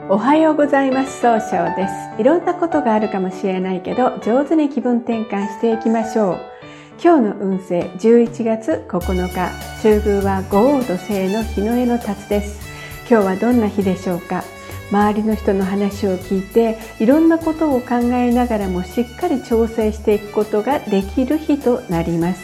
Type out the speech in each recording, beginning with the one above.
おはようございます。総称です。いろんなことがあるかもしれないけど、上手に気分転換していきましょう。今日の運勢11月9日、中宮は五黄土星の日の絵の辰です。今日はどんな日でしょうか。周りの人の話を聞いて、いろんなことを考えながらもしっかり調整していくことができる日となります。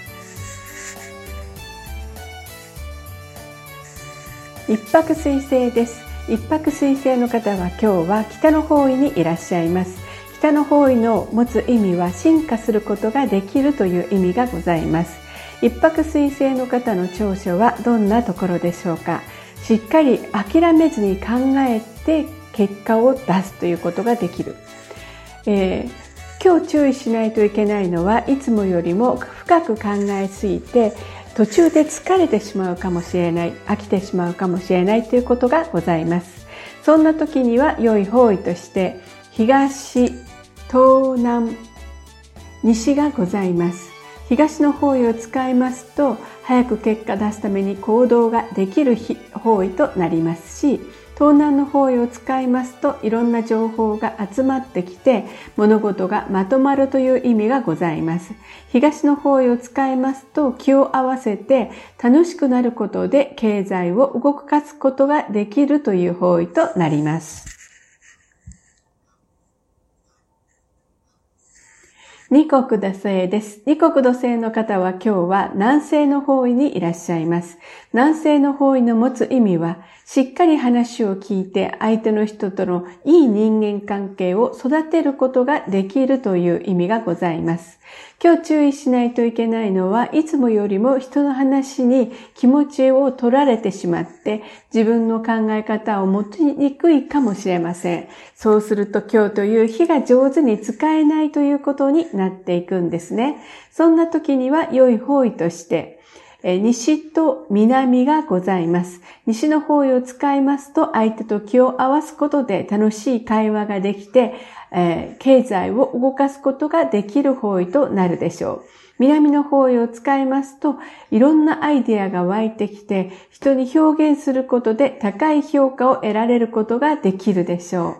一泊水星です。一泊水星の方は今日は北の方位にいらっしゃいます。北の方位の持つ意味は進化することができるという意味がございます。一泊水星の方の長所はどんなところでしょうか。しっかり諦めずに考えて結果を出すということができる。今日注意しないといけないのはいつもよりも深く考えすぎて途中で疲れてしまうかもしれない、飽きてしまうかもしれないということがございます。そんな時には良い方位として東、東南、西がございます。東の方位を使いますと早く結果出すために行動ができる方位となりますし、東南の方位を使いますといろんな情報が集まってきて物事がまとまるという意味がございます。東の方位を使いますと気を合わせて楽しくなることで経済を動かすことができるという方位となります。二国土星です。二国土星の方は今日は南西の方位にいらっしゃいます。南西の方位の持つ意味は、しっかり話を聞いて相手の人とのいい人間関係を育てることができるという意味がございます。今日注意しないといけないのはいつもよりも人の話に気持ちを取られてしまって自分の考え方を持ちにくいかもしれません。そうすると今日という日が上手に使えないということになっていくんですね。そんな時には良い方位として西と南がございます。西の方位を使いますと相手と気を合わすことで楽しい会話ができて、経済を動かすことができる方位となるでしょう。南の方位を使いますといろんなアイデアが湧いてきて人に表現することで高い評価を得られることができるでしょう。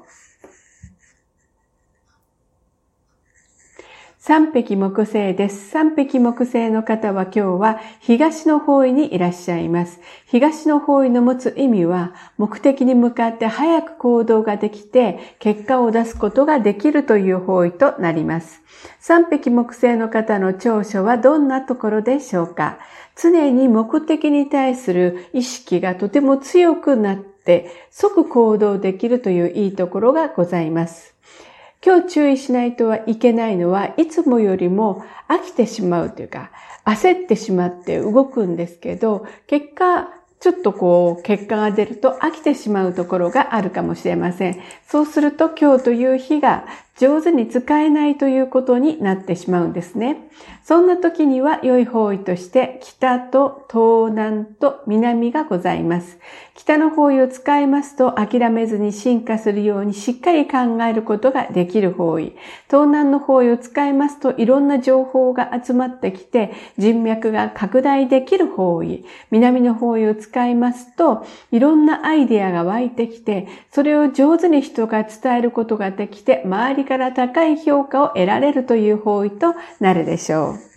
三匹木星です。三匹木星の方は今日は東の方位にいらっしゃいます。東の方位の持つ意味は目的に向かって早く行動ができて結果を出すことができるという方位となります。三匹木星の方の長所はどんなところでしょうか。常に目的に対する意識がとても強くなって即行動できるといういいところがございます。今日注意しないといけないのはいつもよりも飽きてしまうというか焦ってしまって動くんですけど結果ちょっと結果が出ると飽きてしまうところがあるかもしれません。そうすると今日という日が上手に使えないということになってしまうんですね。そんな時には良い方位として北と東南と南がございます。北の方位を使いますと諦めずに進化するようにしっかり考えることができる方位。東南の方位を使いますといろんな情報が集まってきて人脈が拡大できる方位。南の方位を使いますといろんなアイデアが湧いてきてそれを上手に人が伝えることができて周りから高い評価を得られるという方位となるでしょう。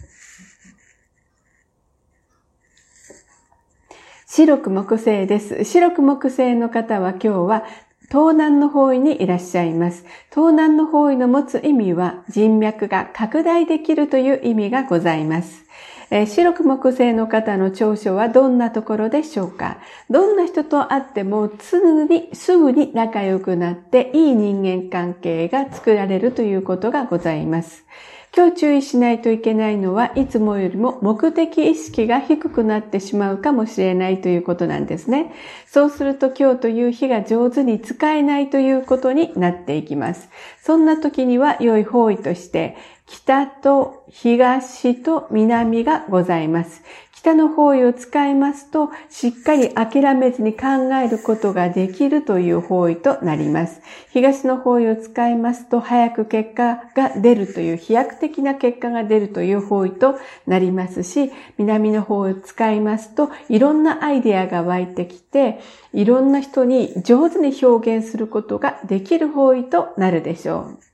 白く木星です。白く木星の方は今日は東南の方位にいらっしゃいます。東南の方位の持つ意味は人脈が拡大できるという意味がございます。白く木星の方の長所はどんなところでしょうか。どんな人と会ってもすぐに仲良くなっていい人間関係が作られるということがございます。今日注意しないといけないのはいつもよりも目的意識が低くなってしまうかもしれないということなんですね。そうすると今日という日が上手に使えないということになっていきます。そんな時には良い方位として北と東と南がございます。 北の方位を使いますと、しっかり諦めずに考えることができるという方位となります。東の方位を使いますと、早く結果が出るという、飛躍的な結果が出るという方位となりますし、南の方位を使いますと、いろんなアイデアが湧いてきて、いろんな人に上手に表現することができる方位となるでしょう。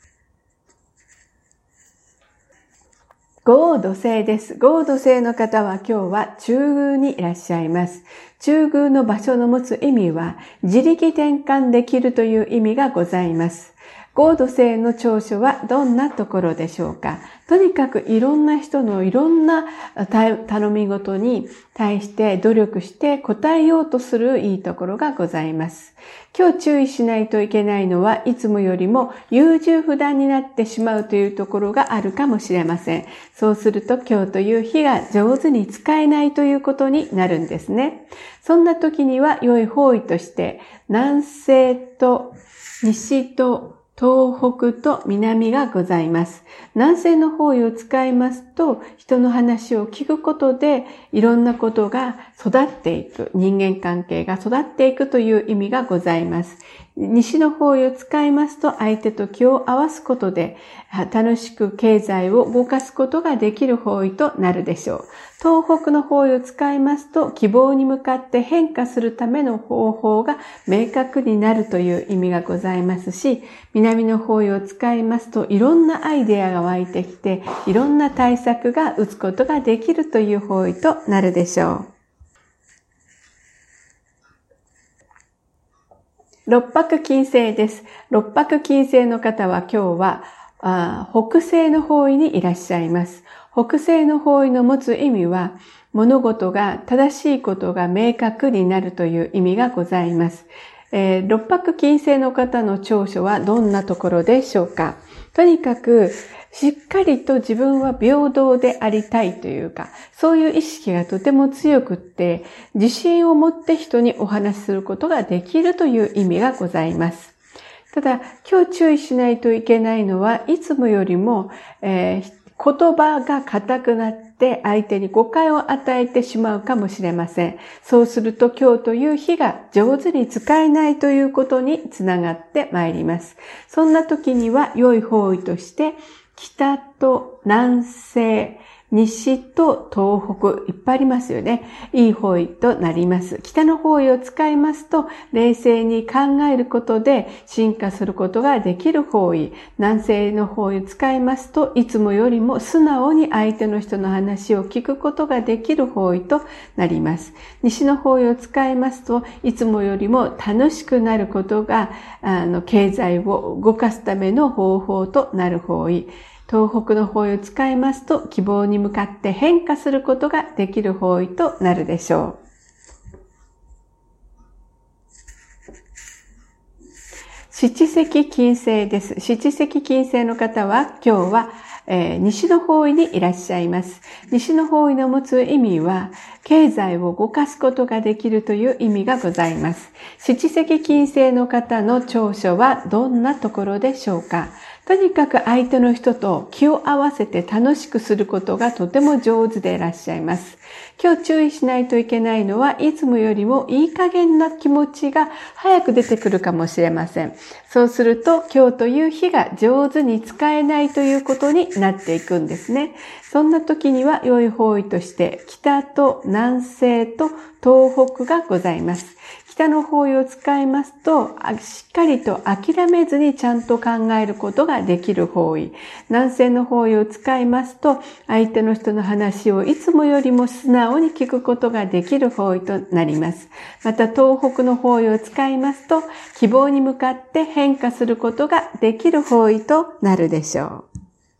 午土星です。午土星の方は今日は中宮にいらっしゃいます。中宮の場所の持つ意味は、自力転換できるという意味がございます。午土星の長所はどんなところでしょうか。とにかくいろんな人のいろんな頼み事に対して努力して答えようとするいいところがございます。今日注意しないといけないのは、いつもよりも優柔不断になってしまうというところがあるかもしれません。そうすると今日という日が上手に使えないということになるんですね。そんな時には良い方位として、南西と西と東北と南がございます。南西の方位を使いますと、人の話を聞くことでいろんなことが育っていく、人間関係が育っていくという意味がございます。西の方位を使いますと、相手と気を合わすことで楽しく経済を動かすことができる方位となるでしょう。東北の方位を使いますと、希望に向かって変化するための方法が明確になるという意味がございますし、南の方位を使いますと、いろんなアイデアが湧いてきて、いろんな対策が打つことができるという方位となるでしょう。六白金星です。六白金星の方は今日は北西の方位にいらっしゃいます。北西の方位の持つ意味は、物事が正しいことが明確になるという意味がございます。六白金星の方の長所はどんなところでしょうか。とにかくしっかりと自分は平等でありたいというか、そういう意識がとても強くって、自信を持って人にお話しすることができるという意味がございます。ただ、今日注意しないといけないのは、いつもよりも、言葉が硬くなって相手に誤解を与えてしまうかもしれません。そうすると今日という日が上手に使えないということにつながってまいります。そんな時には良い方位として、北と南西、西と東北、いっぱいありますよね。いい方位となります。北の方位を使いますと、冷静に考えることで進化することができる方位。南西の方位を使いますと、いつもよりも素直に相手の人の話を聞くことができる方位となります。西の方位を使いますと、いつもよりも楽しくなることが、経済を動かすための方法となる方位。東北の方位を使いますと、希望に向かって変化することができる方位となるでしょう。七石金星です。七石金星の方は今日は、西の方位にいらっしゃいます。西の方位の持つ意味は、経済を動かすことができるという意味がございます。七石金星の方の長所はどんなところでしょうか。とにかく相手の人と気を合わせて楽しくすることがとても上手でいらっしゃいます。今日注意しないといけないのは、いつもよりもいい加減な気持ちが早く出てくるかもしれません。そうすると今日という日が上手に使えないということになっていくんですね。そんな時には良い方位として北と南西と東北がございます。北の方位を使いますと、しっかりと諦めずにちゃんと考えることができる方位。南西の方位を使いますと、相手の人の話をいつもよりも素直に聞くことができる方位となります。また東北の方位を使いますと、希望に向かって変化することができる方位となるでしょう。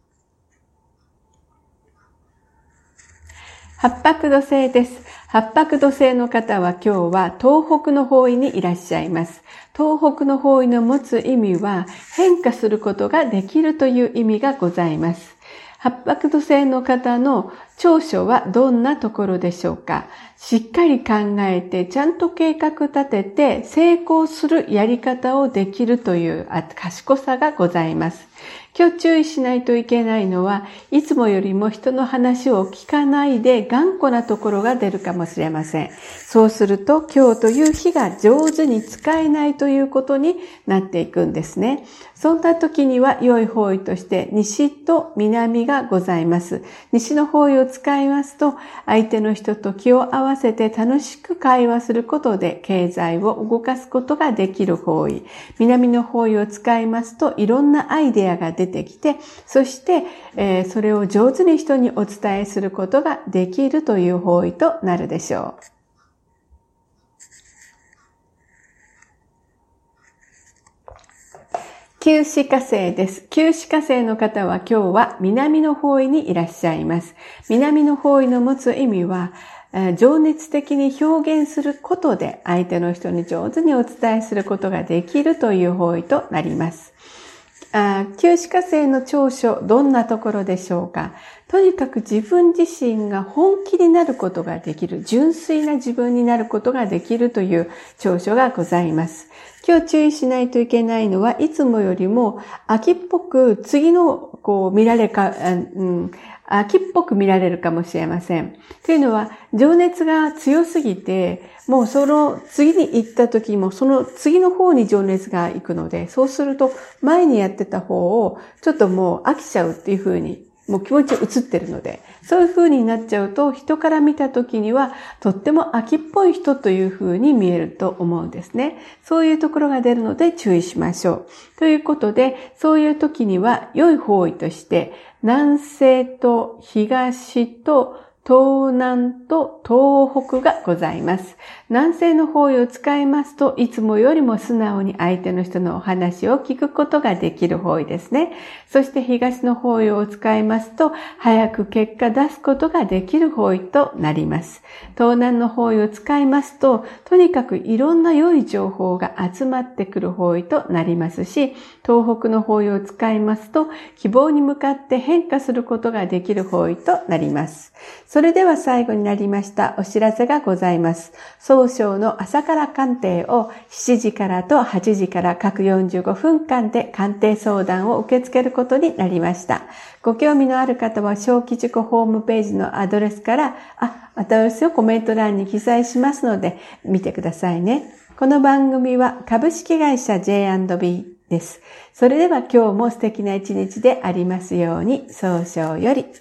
八白土星です。八白土星の方は今日は東北の方位にいらっしゃいます。東北の方位の持つ意味は変化することができるという意味がございます。八白土星の方の長所はどんなところでしょうか。 しっかり考えて、ちゃんと計画立てて、成功するやり方をできるという賢さがございます。今日注意しないといけないのは、いつもよりも人の話を聞かないで頑固なところが出るかもしれません。そうすると、今日という日が上手に使えないということになっていくんですね。そんな時には良い方位として西と南がございます。西の方位を使いますと、相手の人と気を合わせて楽しく会話することで経済を動かすことができる方位。南の方位を使いますと、いろんなアイデアが出てきて、そして、それを上手に人にお伝えすることができるという方位となるでしょう。旧歯科星です。旧歯科星の方は今日は南の方位にいらっしゃいます。南の方位の持つ意味は、情熱的に表現することで相手の人に上手にお伝えすることができるという方位となります。旧歯科星の長所、どんなところでしょうか。とにかく自分自身が本気になることができる、純粋な自分になることができるという長所がございます。今日注意しないといけないのは、いつもよりも秋っぽく秋っぽく見られるかもしれません。というのは、情熱が強すぎて、もうその次に行った時も、その次の方に情熱が行くので、そうすると前にやってた方をちょっともう飽きちゃうっていう風に、もう気持ち移ってるので、そういう風になっちゃうと、人から見た時にはとっても秋っぽい人という風に見えると思うんですね。そういうところが出るので注意しましょう。ということで、そういう時には良い方位として、南西と東と東南と東北がございます。南西の方位を使いますと、いつもよりも素直に相手の人のお話を聞くことができる方位ですね。そして東の方位を使いますと、早く結果出すことができる方位となります。東南の方位を使いますと、とにかくいろんな良い情報が集まってくる方位となりますし、東北の方位を使いますと、希望に向かって変化することができる方位となります。それでは最後になりましたお知らせがございます。早朝の朝から鑑定を7時からと8時から各45分間で鑑定相談を受け付けることになりました。ご興味のある方は小規塾ホームページのアドレスから、アドレスをコメント欄に記載しますので見てくださいね。この番組は株式会社 J&B です。それでは今日も素敵な一日でありますように、早々より。